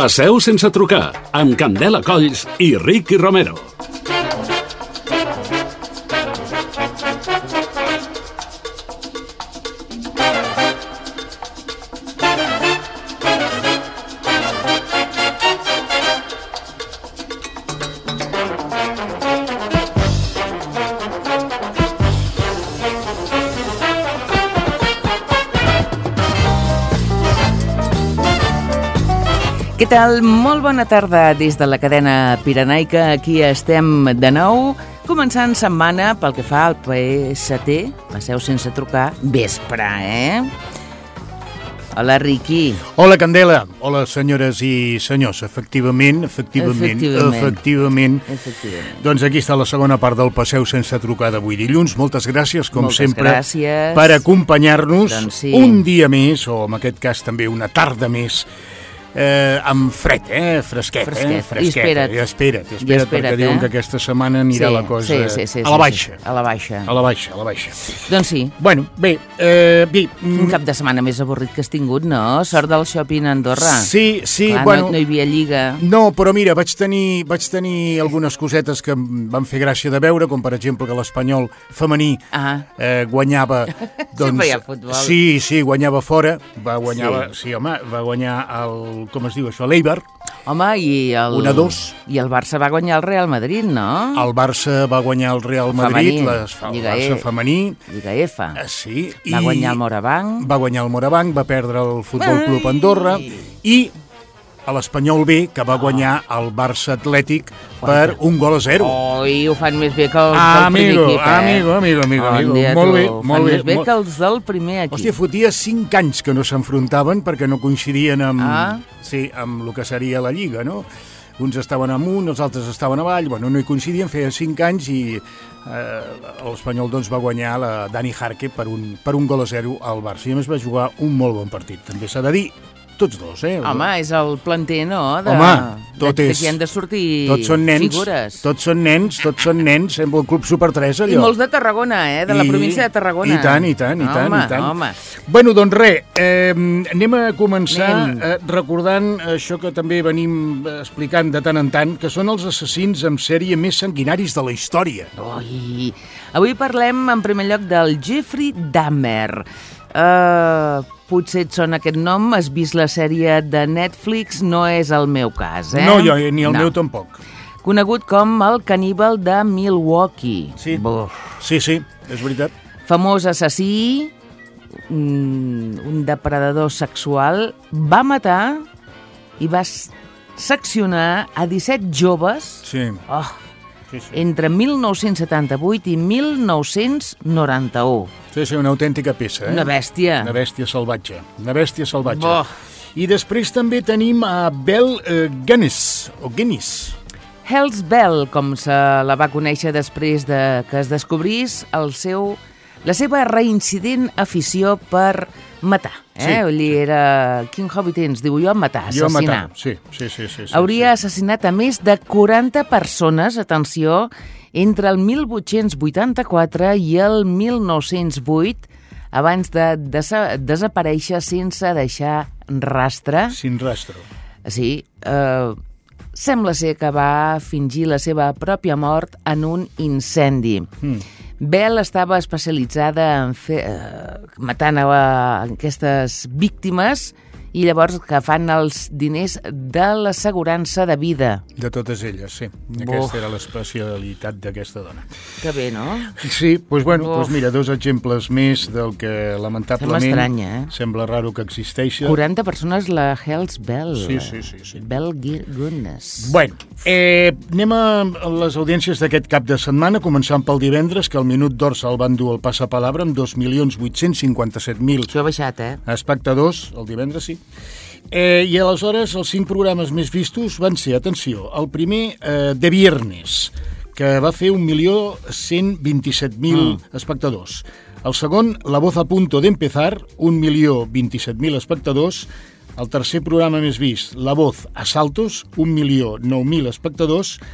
Passeu sense trucar, amb Candela Colls i Ricky Romero. Què tal? Molt bona tarda des de la cadena pirenaica. Aquí estem de nou, començant setmana pel que fa al PST, Passeu sense trucar, vespre, Hola, Riqui. Hola, Candela. Hola, senyores i senyors. Efectivament. Doncs aquí està la segona part del Passeu sense trucar d'avui dilluns. Moltes gràcies, com sempre, per acompanyar-nos un dia més, o en aquest cas també una tarda més, amb fred, fresquet. I espera't, perquè diuen que aquesta setmana anirà la cosa a la baixa. A la baixa. Doncs sí. Bueno, bé. Un cap de setmana més avorrit que has tingut, no? Sort del shopping a Andorra. Sí. Clar, bueno, no hi havia lliga. No, però mira, vaig tenir algunes cosetes que em van fer gràcia de veure, com per exemple que l'Espanyol femení guanyava... Sempre hi ha futbol. Sí, guanyava fora. Va guanyar el... com es diu això, l'Eibar. Home, i el... 1-2. I el Barça va guanyar el Real Madrid, no? El Barça va guanyar el Real Madrid, el Barça femení. Lliga F. Sí. Va guanyar el Morabanc. Va perdre el Futbol Club Andorra. I a l'Espanyol B, que va guanyar el Barça Atlètic per 1-0. Oi, ho fan més bé que els del primer equip, Amigo. Molt bé. Més bé que els del primer equip. Hòstia, fotia 5 anys que no s'enfrontaven perquè no coincidien amb el que seria la Lliga, no? Uns estaven amunt, els altres estaven avall, no hi coincidien, feia 5 anys i l'Espanyol doncs va guanyar la Dani Jarque per 1-0 al Barça. I a més va jugar un molt bon partit, també s'ha de dir. Tots dos, Home, és el planter, no? Home, tot és... D'aquí han de sortir figures. Tots són nens, sembla el Club Super 3, allò. I molts de Tarragona, de la província de Tarragona. I tant. Home. Bueno, doncs res, anem a començar recordant això que també venim explicant de tant en tant, que són els assassins en sèrie més sanguinaris de la història. Ui, avui parlem en primer lloc del Jeffrey Dahmer. Potser et sona aquest nom, has vist la sèrie de Netflix, no és el meu cas, No, jo ni el meu tampoc. Conegut com el caníbal de Milwaukee. Sí, és veritat. Famós assassí, un depredador sexual, va matar i va seccionar a 17 joves entre 1978 i 1991. Sí, una autèntica peça, Una bèstia. Una bèstia salvatge. I després també tenim a Belle Gunness. Hells Bell, com se la va conèixer després de que es descobrís la seva reincident afició per matar. Era King Hobbitins, diu jo, assassinar. Sí. Hauria assassinat a més de 40 persones, atenció, entre el 1884 i el 1908, abans de desaparèixer sense deixar rastre. Sin rastro. Sí, sembla ser que va fingir la seva pròpia mort en un incendi. Bell estava especialitzada en matant aquestes víctimes i llavors que fan els diners de l'assegurança de vida. De totes elles, sí. Aquesta era l'especialitat d'aquesta dona. Que bé, no? Sí, doncs mira, 2 exemples més del que lamentablement sembla raro que existeixi. 40 persones la Hells Bell. Sí. Belle Gunness. Bueno, anem a les audiències d'aquest cap de setmana, començant pel divendres, que el Minut d'Or se'l van dur al Passapalabra amb 2.857.000 Això ha baixat, espectadors, el divendres sí. I aleshores els 5 programes més vistos van ser, atenció, el primer de Viernes, que va fer 1.127.000 espectadors. El segon, La Voz a punto de empezar, 1.027.000 espectadors. El tercer programa més vist, La Voz a saltos, 1.009.000 espectadors.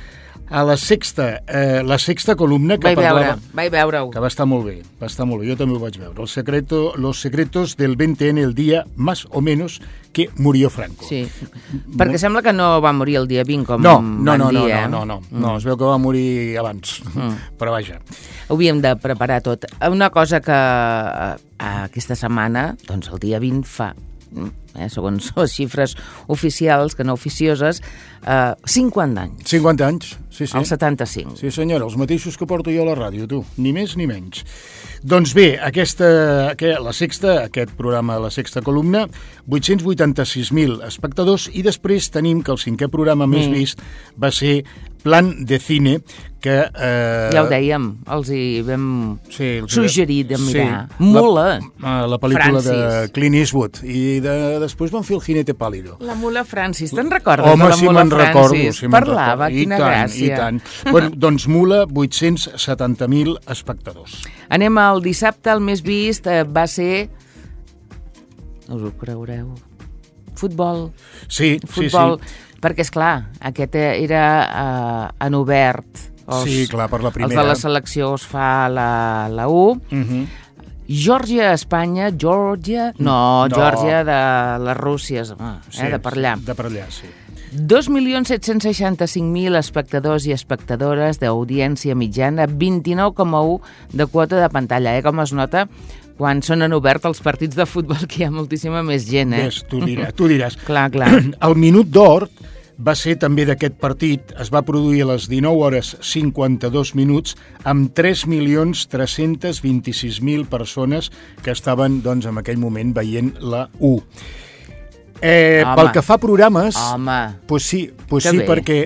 a la sexta columna que parlava... Vaig veure-ho. Que va estar molt bé, jo també ho vaig veure. Los secretos del 20N, el dia más o menos que murió Franco. Sí, perquè sembla que no va morir el dia 20, com van dir, No, es veu que va morir abans, però vaja. Havíem de preparar tot. Una cosa que aquesta setmana, doncs el dia 20 fa... segons les xifres oficials, que no oficioses, 50 anys. 50 anys, sí. El 75. Sí, senyora, els mateixos que porto jo a la ràdio, tu. Ni més ni menys. Doncs bé, la sexta, aquest programa, la sexta columna, 886.000 espectadors, i després tenim que el cinquè programa més vist va ser Plan de Cine, que... Ja ho dèiem, els hi vam suggerir de mirar. Mula. La pel·lícula de Clint Eastwood. I després van fer El jinete pálido. La Mula Francis. Te'n recordes de la Mula Francis? Home, si me'n recordo. Parlava, quina gràcia. I tant. Bueno, doncs Mula, 870.000 espectadors. Anem al dissabte, el més vist va ser... No us ho creureu? Futbol. Sí. Perquè, esclar, aquest era en obert. Sí, clar, per la primera. Els de la selecció es fa la U. Geòrgia-Espanya, Geòrgia de les Rússies, de per allà. De per allà, sí. 2.765.000 espectadors i espectadores d'audiència mitjana, 29,1 de quota de pantalla. Com es nota quan són en obert els partits de futbol, que hi ha moltíssima més gent. Ves, tu diràs. Clar. El minut d'or va ser també d'aquest partit, es va produir a les 19h52 amb 3.326.000 persones que estaven, doncs, en aquell moment veient la U. Pel que fa a programes... Pues sí, perquè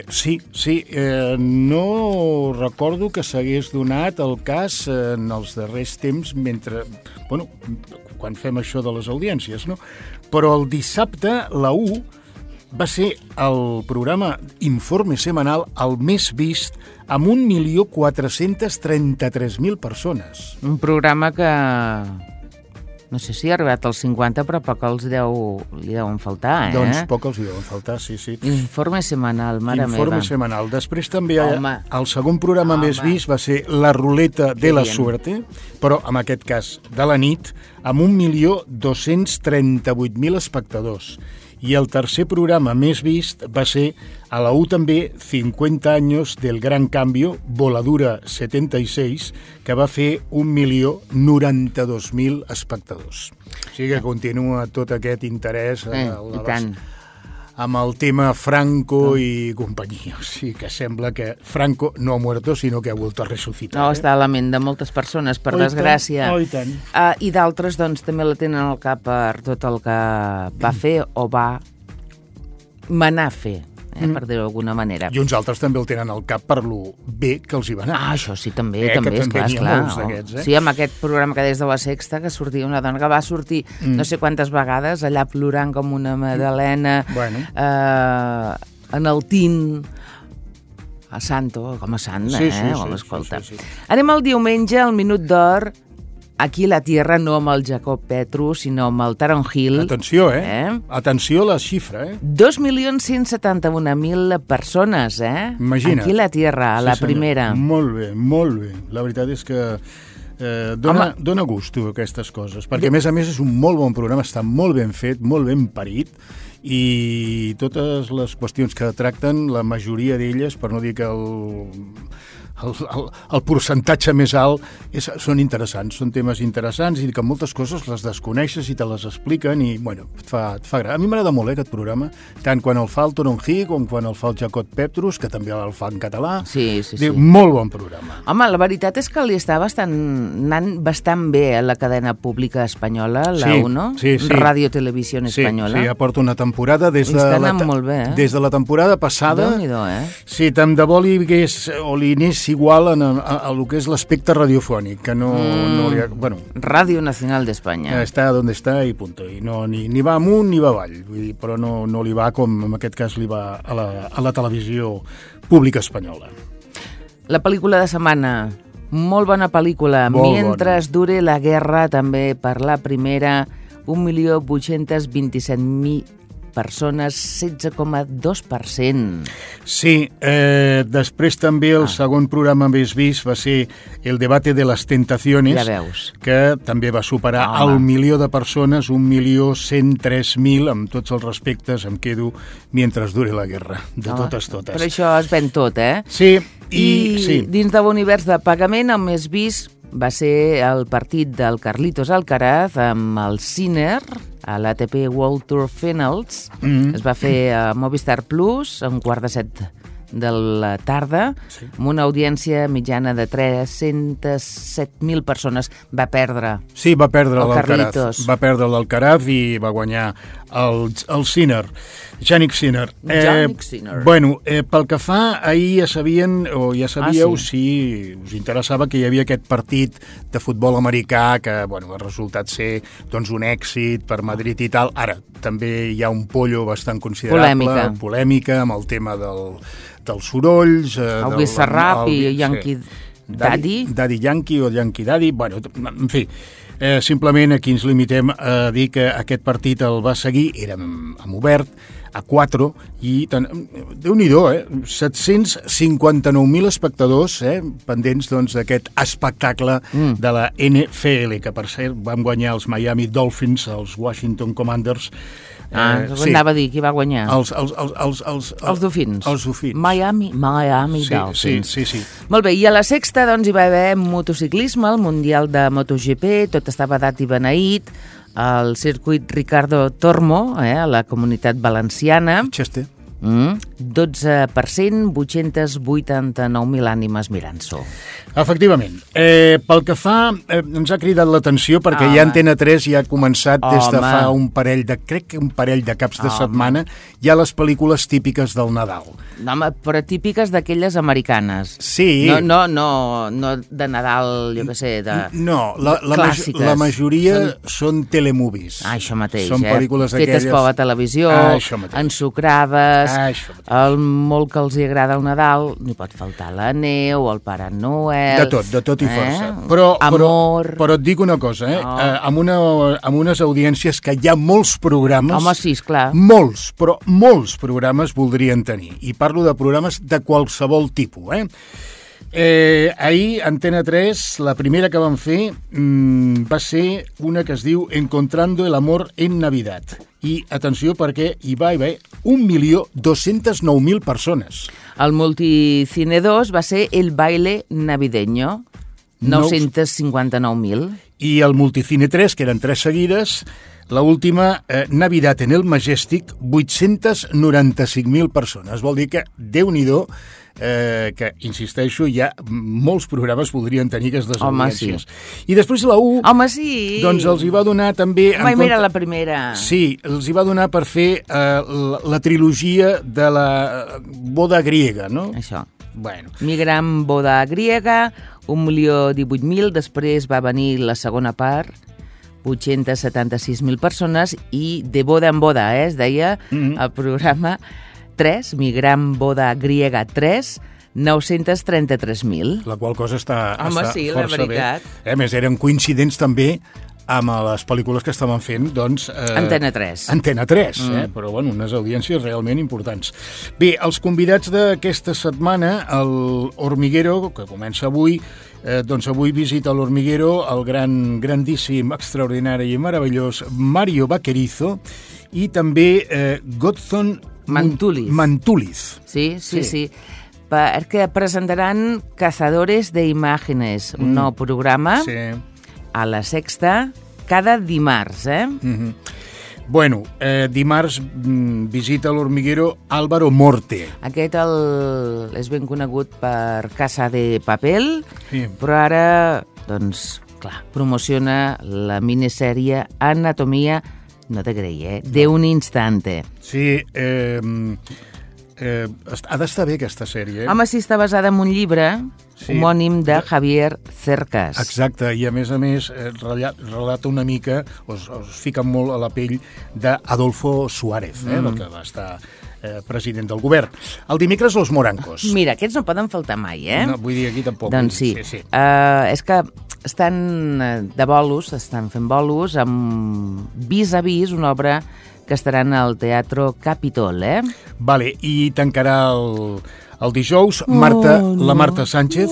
no recordo que s'hagués donat el cas en els darrers temps quan fem això de les audiències, no? Però el dissabte la U va ser el programa Informe Semanal el més vist amb 1.433.000 persones. Un programa que... No sé si ha arribat als 50, però poc li deuen faltar, Doncs poc els hi deuen faltar, sí. Informe Semanal, mare meva. Informe Semanal. Després també el segon programa més vist va ser La Ruleta de la Suerte, però en aquest cas de la nit, amb 1.238.000 espectadors. I el tercer programa més vist va ser a la U també 50 anys del Gran Cambio, Voladura 76, que va fer 1.092.000 espectadors. O sigui que continua tot aquest interès amb el tema Franco i companyia. O sigui que sembla que Franco no ha muerto, sinó que ha vuelto a resucitar. No, està a la ment de moltes persones, per desgràcia. I tant. I d'altres, doncs, també la tenen al cap per tot el que va fer o va manar a fer, per dir-ho d'alguna manera. I uns altres també el tenen al cap per lo bé que els hi va anar. Això sí, també, esclar. Sí, amb aquest programa que des de la Sexta, que sortia una dona que va sortir no sé quantes vegades, allà plorant com una magdalena, en el tint a santo, com a sant, escolta. Anem al diumenge, al minut d'or, aquí a la Tierra, no amb el Jacob Petrus, sinó amb el Taron Hill. Atenció, Atenció a la xifra, 2.171.000 persones, Imagina't. Aquí a la Tierra, a la primera. Molt bé. La veritat és que dona gust, aquestes coses, perquè a més és un molt bon programa, està molt ben fet, molt ben parit, i totes les qüestions que tracten, la majoria d'elles, per no dir que el percentatge més alt són interessants, són temes interessants i que moltes coses les desconeixes i te les expliquen i, et fa gràcia. A mi m'agrada molt, aquest programa, tant quan el fa el Taron Hill com quan el fa el Jacob Petrus, que també el fa en català. Sí. Molt bon programa. Home, la veritat és que li està anant bastant bé a la cadena pública espanyola, la UNO, Radio Televisión Espanyola. Sí, aporta una temporada des de la temporada passada. Déu-n'hi-do, Sí, tant de bo li anés igual a lo que és l'aspecte radiofònic, que no li ha... Radio Nacional d'Espanya. Està on està i punt. I ni va amunt ni va avall, però no li va com en aquest cas li va a la televisió pública espanyola. La pel·lícula de setmana, molt bona pel·lícula. Mientras dure la guerra, també per la primera, 1.827.000 persones, 16,2%. Sí, després també el segon programa més vist va ser El debate de las tentaciones, Ja veus. que també va superar el milió de persones, 1.103.000, amb tots els respectes, em quedo mientras dure la guerra, de totes. Per això es ven tot, eh? Sí, I dins de l'univers de pagament, el més vist va ser el partit del Carlitos Alcaraz amb el Sinner a l'ATP World Tour Finals. Es va fer a Movistar Plus a 6:45 de la tarda, amb una audiència mitjana de 307.000 persones. Va perdre. Sí, va perdre l'Alcaraz. Carlitos. Va perdre l'Alcaraz i va guanyar el Sinner, Jannik Sinner. Jannik Sinner. Bueno, pel que fa, ahir ja sabíeu, si us interessava, que hi havia aquest partit de futbol americà que, bueno, ha resultat ser doncs, un èxit per Madrid i tal. Ara, també hi ha un pollo bastant considerable. Polèmica amb el tema dels sorolls. El Bizarrap i Yankee Daddy. Daddy Yankee o Yankee Daddy. Bueno, en fi, simplement aquí ens limitem a dir que aquest partit el va seguir, era amb obert, a 4, i Déu-n'hi-do, 759.000 espectadors pendents d'aquest espectacle de la NFL, que per cert van guanyar els Miami Dolphins, els Washington Commanders. Anava a dir qui va guanyar. Els Dofins. Els Dofins. Miami Dolphins. Sí. Molt bé, i a la sexta doncs, hi va haver motociclisme, el Mundial de MotoGP, tot estava dat i beneït, al circuit Ricardo Tormo, a la Comunitat Valenciana. Xeste. 12%, 889.000 ànimes mirant-s'ho. Efectivament. Pel que fa, ens ha cridat l'atenció perquè ja Antena 3 ja ha començat des de fa un parell de caps de setmana, ja les pel·lícules típiques del Nadal. No, home, però típiques d'aquelles americanes. Sí. No de Nadal, jo què sé, de clàssiques. La majoria són telemovies. Això mateix, són pel·lícules fetes per la televisió, ensucrades, el molt que els hi agrada el Nadal, n'hi pot faltar la neu, el Pare Noel... De tot i força. Amor... Però et dic una cosa, amb unes audiències que hi ha molts programes... Home, sí, esclar. Molts, però molts programes voldrien tenir. I parlo de programes de qualsevol tipus, ahir, Antena 3, la primera que van fer va ser una que es diu Encontrando el amor en Navidad. I, atenció, perquè hi va haver 1.209.000 persones. El Multicine 2 va ser El baile navideño, 959.000. I el Multicine 3, que eren 3 seguides, la última, Navidad en el Majestic, 895.000 persones. Vol dir que, Déu-n'hi-do, que, insisteixo, ja molts programes podrien tenir aquestes audiències. I després la U, doncs els hi va donar també... Mira la primera. Sí, els hi va donar per fer la trilogia de la boda griega, no? Això. Bueno. Mi gran boda griega, 1.018.000, després va venir la segona part, 876.000 persones, i de boda en boda, es deia el programa 3, Mi gran boda griega 3, 933.000. La qual cosa està sí, força la veritat. bé. A més, eren coincidents també amb les pel·lícules que estaven fent, doncs... Antena 3. Antena 3, però, bueno, unes audiències realment importants. Bé, els convidats d'aquesta setmana, el Hormiguero, que comença avui, doncs avui visita l'Hormiguero el grandíssim, extraordinari i meravellós Mario Vaquerizo i també Godson Mantuliz. Sí. Perquè presentaran Cazadores de Imágenes, un nou programa a la Sexta, cada dimarts, Bueno, dimarts visita l'Hormiguero Álvaro Morte. Aquest és ben conegut per Casa de Papel, però ara, doncs, clar, promociona la minissèrie Anatomia, no te creia, de un instante. Sí, ha d'estar bé aquesta sèrie. Home, sí, està basada en un llibre homònim de Javier Cercas. Exacte, i a més relata una mica, es fica molt a la pell d'Adolfo Suárez, el que va estar president del govern. El dimecres, Los Morancos. Mira, aquests no poden faltar mai, No, vull dir, aquí tampoc. Doncs sí. És que estan de bolos, estan fent bolos amb Vis a Vis, una obra que estaran al Teatro Capitol, Vale, i tancarà el dijous la Marta Sánchez.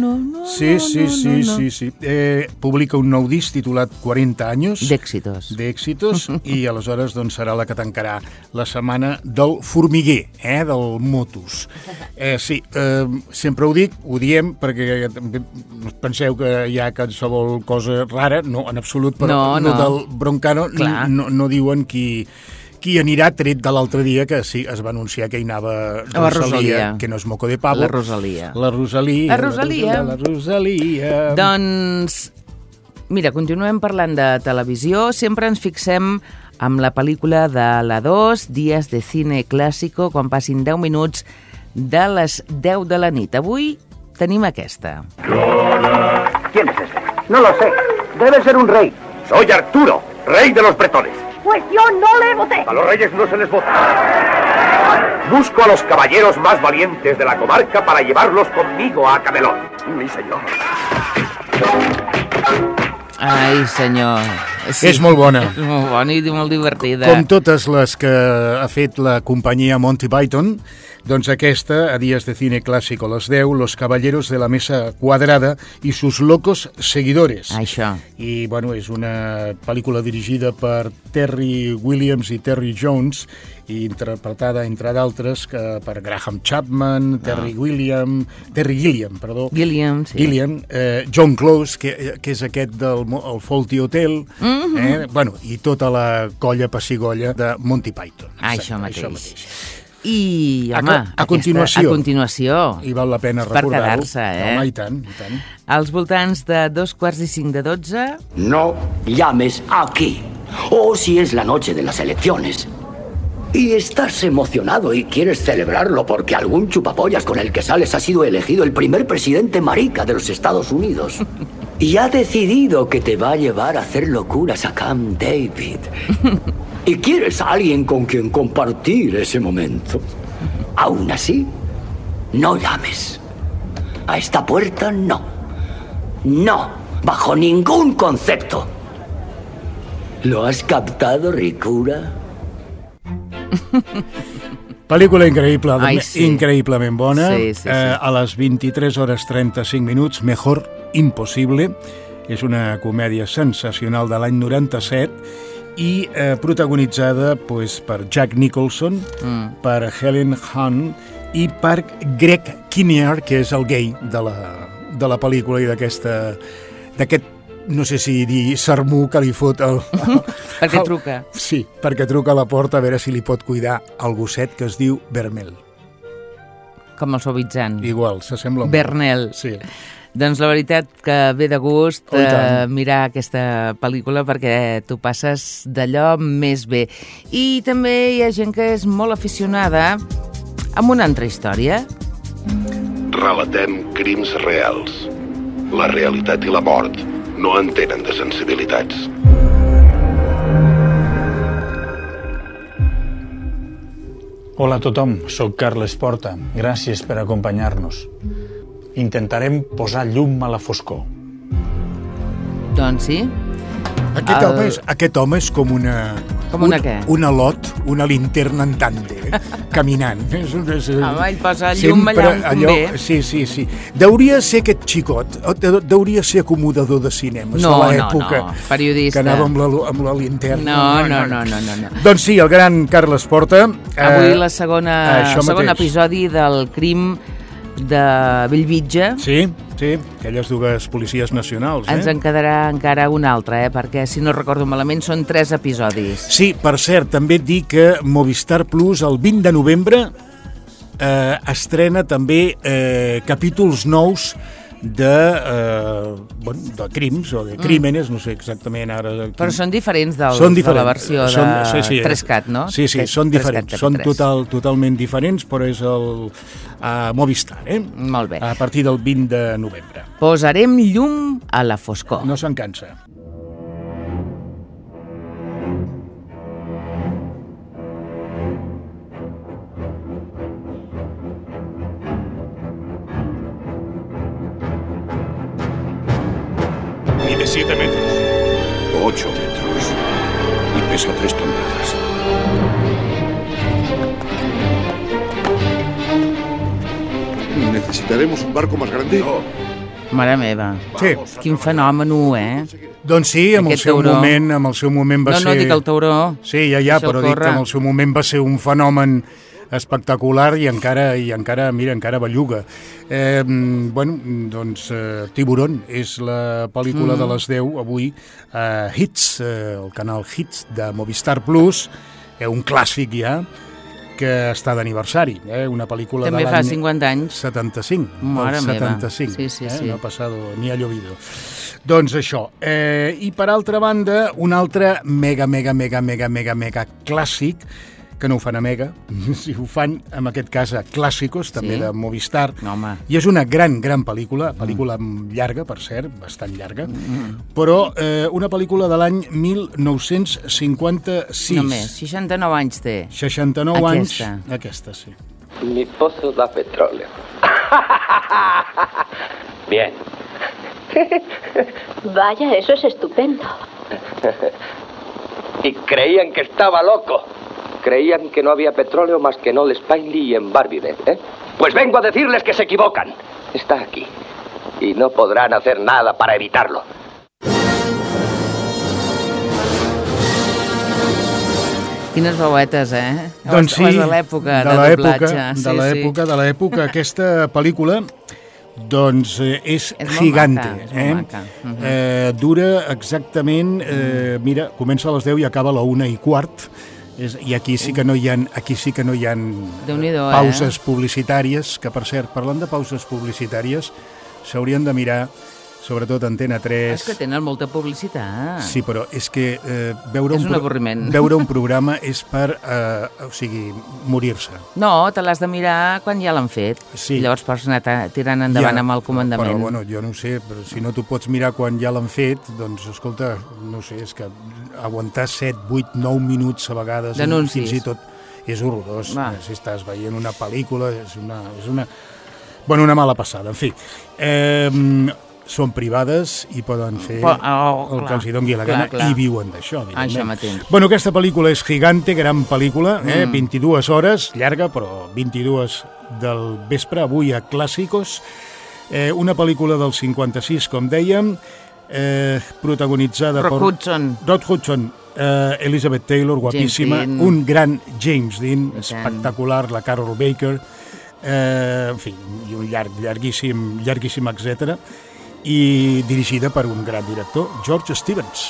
Sí. Publica un nou disc titulat 40 anys. D'èxitos. I aleshores doncs, serà la que tancarà la setmana del formiguer, del Motus. Sempre ho dic, ho diem, perquè penseu que hi ha qualsevol cosa rara, no, en absolut, però no del Broncano no diuen qui anirà, tret de l'altre dia, que sí, es va anunciar que hi anava Rosalia, que no és moco de pavo. La Rosalia. Doncs, mira, continuem parlant de televisió. Sempre ens fixem amb la pel·lícula de la 2, Días de Cine Clásico, quan passin 10 minuts de les 10 de la nit. Avui tenim aquesta. ¿Quién es ese? No lo sé. Debe ser un rey. Soy Arturo, rey de los bretones. Pues yo no le voté. A los reyes no se les vota. Busco a los caballeros más valientes de la comarca para llevarlos conmigo a Camelot. Mi señor. Ai, senyor. Sí. És molt bona. És molt bona i molt divertida. Com totes les que ha fet la companyia Monty Python, doncs aquesta, a Días de Cine Clásico, les 10, Los Caballeros de la Mesa Quadrada i sus locos seguidores. Això. I, bueno, és una pel·lícula dirigida per Terry Williams i Terry Jones i interpretada, entre d'altres, per Graham Chapman, Terry Gilliam, John Close, que és aquest del Fawlty Hotel, i tota la colla pessigolla de Monty Python. Això mateix. I, home, a continuació, i val la pena recordar-ho. Per quedar-se, Home, i tant. Als voltants de 2:45 No llames aquí. O si es la noche de las elecciones y estás emocionado y quieres celebrarlo porque algún chupapollas con el que sales ha sido elegido el primer presidente marica de los Estados Unidos y ha decidido que te va a llevar a hacer locuras a Camp David y quieres a alguien con quien compartir ese momento, aún así, no llames. A esta puerta no. No, bajo ningún concepto. ¿Lo has captado, Ricura? Pel·lícula increïble, increïblement bona. Sí. A les 23:35, Mejor Imposible. És una comèdia sensacional de l'any 97 i protagonitzada per Jack Nicholson, per Helen Hunt i per Greg Kinnear, que és el gay de la pel·lícula i d'aquest, no sé si dir sermó que li fot perquè truca. Sí, perquè truca a la porta a veure si li pot cuidar el gosset que es diu Vermel. Com el suavitzant. Igual, s'assembla molt. Vernel. Sí. Doncs la veritat que ve de gust mirar aquesta pel·lícula perquè tu passes d'allò més bé. I també hi ha gent que és molt aficionada amb una altra història. Relatem crims reals. La realitat i la mort no entenen de sensibilitats. Hola a tothom, soc Carles Porta. Gràcies per acompanyar-nos. Intentarem posar llum a la foscor. Doncs sí. Aquest home és com una... Com una què? Una lot, una linterna andante, caminant. Home, ell posa llum allà on convé. Sí. Deuria ser aquest xicot, deuria ser acomodador de cinemes de l'època. No, periodista. Que anava amb la linterna. No. Doncs sí, el gran Carles Porta. Avui el segon episodi del crim de Bellvitge. Sí, aquelles dues policies nacionals. Ens en quedarà encara un altre, perquè si no recordo malament són 3 episodis. Sí, per cert, també et dic que Movistar Plus el 20 de novembre estrena també capítols nous de crims o de crímenes, no sé exactament ara... Però són diferents de la versió de 3CAT, no? Sí, són diferents, són totalment diferents, però és el Movistar, Molt bé. A partir del 20 de novembre. Posarem llum a la foscor. No se'n cansa. Mide 7 metros. 8 metros. Y Pesa 3 toneladas. ¿Necesitaremos un barco más grande? No. Mare meva. Sí. Quin fenomen, Doncs sí, amb el seu moment va ser... No, dic el tauró. Sí, però dic que en el seu moment va ser un fenomen espectacular i encara belluga. Tiburón és la pel·lícula de les 10 avui a Hits, el canal Hits de Movistar Plus, un clàssic ja, que està d'aniversari, una pel·lícula també de l'any... També fa 50 anys. 75. Mare meva. 75. Sí. No ha passado ni ha llovido. Doncs això. I per altra banda, un altre mega clàssic, que no ho fan a Mega, si ho fan, en aquest cas, a Clàssicos, també de Movistar. I és una gran pel·lícula llarga, per cert, bastant llarga, però una pel·lícula de l'any 1956. Només, 69 anys té. 69 anys. Aquesta, sí. Mi pozo da petróleo. Bien. Vaya, eso es estupendo. Y creían que estaba loco. Creían que no había petróleo más que en Old Spiley y en Barbie, ¿eh? Pues vengo a decirles que se equivocan. Está aquí. Y no podrán hacer nada para evitarlo. Quines veuetes, Doncs sí, de l'època de doblatge. De l'època. Aquesta pel·lícula doncs és gigante. És molt maca. Dura exactament, mira, comença a les 10 i acaba a la 1:15. I aquí sí que no hi ha pauses publicitàries, que per cert, parlant de pauses publicitàries, s'haurien de mirar, sobretot Antena 3... És que tenen molta publicitat. Sí, però és que és un avorriment. Veure un programa és per, morir-se. No, te l'has de mirar quan ja l'han fet. Sí. Llavors pots anar tirant endavant amb el comandament. Però, bueno, jo no ho sé, però si no t'ho pots mirar quan ja l'han fet, doncs, escolta, no sé, és que aguantar 7, 8, 9 minuts a vegades... D'anuncis. Fins i tot és horrorós. Si estàs veient una pel·lícula, és una mala passada. En fi, són privades i poden fer el que els hi doni la gana i viuen d'això, evidentment. Bueno, aquesta pel·lícula és gigante, gran pel·lícula, 22 hores, llarga, però 22 del vespre, avui a Clàssicos, una pel·lícula del 56, com dèiem, protagonitzada per Rod Hudson, Elizabeth Taylor, guapíssima, un gran James Dean, espectacular, la Carol Baker, en fi, i un llarguíssim, etcètera, i dirigida per un gran director, George Stevens.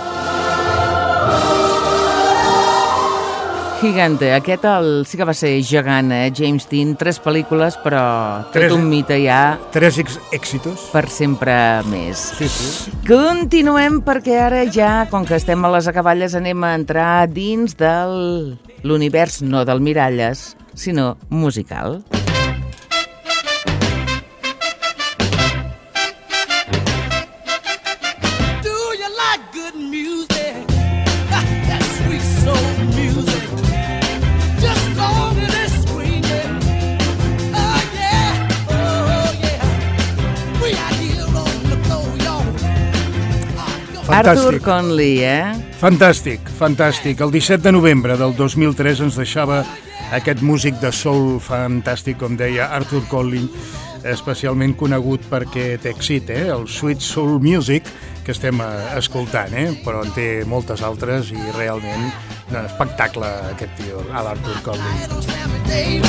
Gigante, aquest sí que va ser gegant, James Dean, 3 pel·lícules, però tot un mite ja. 3 èxitos. Per sempre més. Sí. Continuem perquè ara ja, com que estem a les acaballes, anem a entrar dins de l'univers, no del Miralles, sinó musical. Arthur Conley, Fantàstic. El 17 de novembre del 2003 ens deixava aquest músic de soul fantàstic, com deia Arthur Conley, especialment conegut perquè té èxit, el Sweet Soul Music, que estem escoltant, però en té moltes altres i realment un espectacle aquest tio, l'Arthur Conley.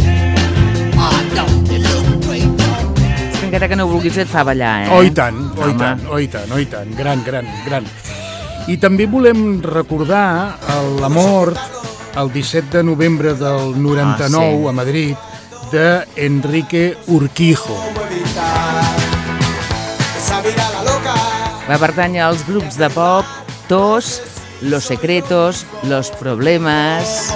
Encara que no vulguis et fa ballar, Oh, i tant. Gran. I també volem recordar la mort el 17 de novembre del 99 a Madrid d'Enrique Urquijo. Va pertànyer als grups de pop Tos, Los Secretos, Los Problemas,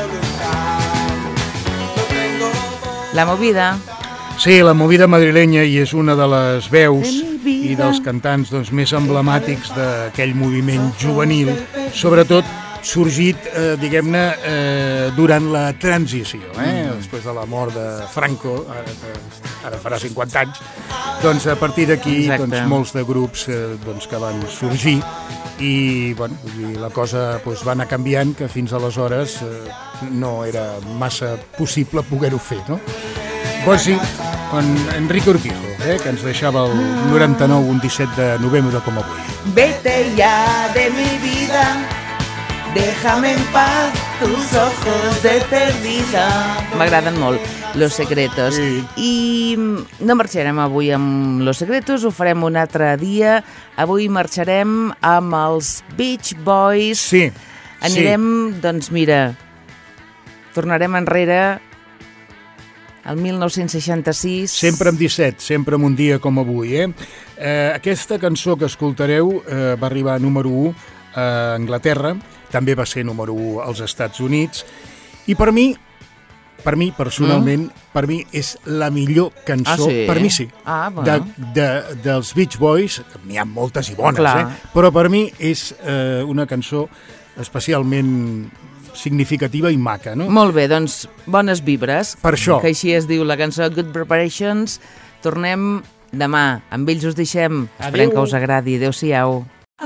La Movida. Sí, La Movida madrilenya, i és una de les veus i dels cantants més emblemàtics d'aquell moviment juvenil, sobretot sorgit, diguem-ne, durant la transició, després de la mort de Franco, ara farà 50 anys, doncs a partir d'aquí doncs, molts de grups doncs, que van sorgir i bueno, la cosa doncs, va anar canviant, que fins aleshores no era massa possible poder-ho fer, no? Doncs sí, con Enrique Urquijo, que ens deixava el 99, un 17 de novembre com avui. Vete ya de mi vida, déjame en paz tus ojos de perdida. M'agraden molt Los Secretos. Sí. I no marxarem avui amb Los Secretos, ho farem un altre dia. Avui marxarem amb els Beach Boys. Sí. Anirem, doncs mira, tornarem enrere el 1966. Sempre amb 17, sempre en un dia com avui. Aquesta cançó que escoltareu va arribar a número 1 a Anglaterra, també va ser número 1 als Estats Units, i per mi personalment, per mi és la millor cançó, per mi sí, dels Beach Boys. N'hi ha moltes i bones, però per mi és una cançó especialment significativa i maca, no? Molt bé, doncs bones vibres. Per això. Que així es diu la cançó Good Preparations. Tornem demà. Amb ells us deixem. Esperem que us agradi. Adéu-siau.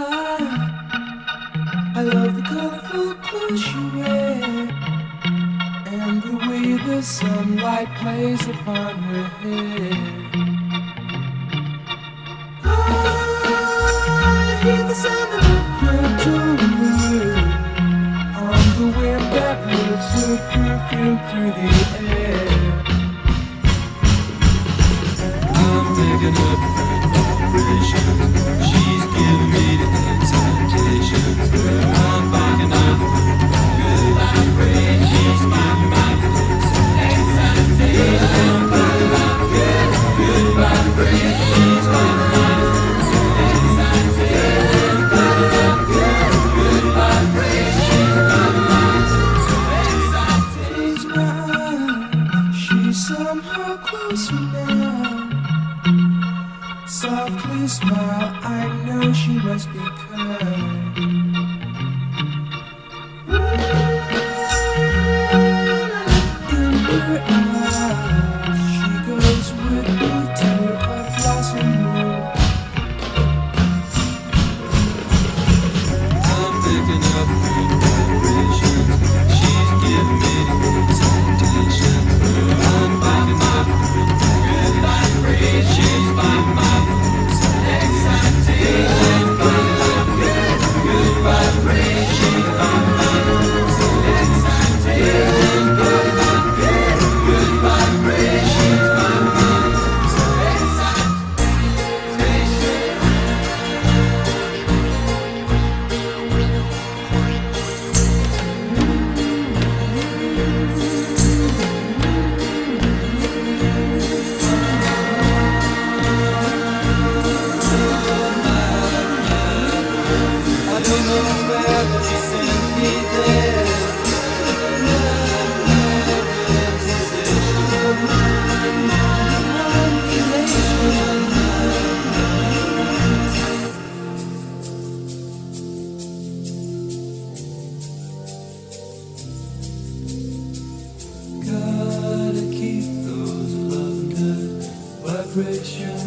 I love the colorful clothes you wear and the way the sunlight plays upon her hair. I hear the sound of her jewelry on the wind that lifts her perfume through the air. I'm picking up her vibrations. She's giving me the excitations. I'm picking up good vibrations. She's giving me the excitations. I'm picking up good vibrations. She's giving me the excitations. I'm picking up good vibrations. Somehow closer now. Softly smile, I know she must be kind. In her eyes, she goes with me to a blossom room. I'm picking up good vibrations. She's giving me the excitations. I'm picking up good vibrations by my excitations. Picking up good vibrations by my excitations. Picking up good vibrations by my gotta keep those love good vibrations.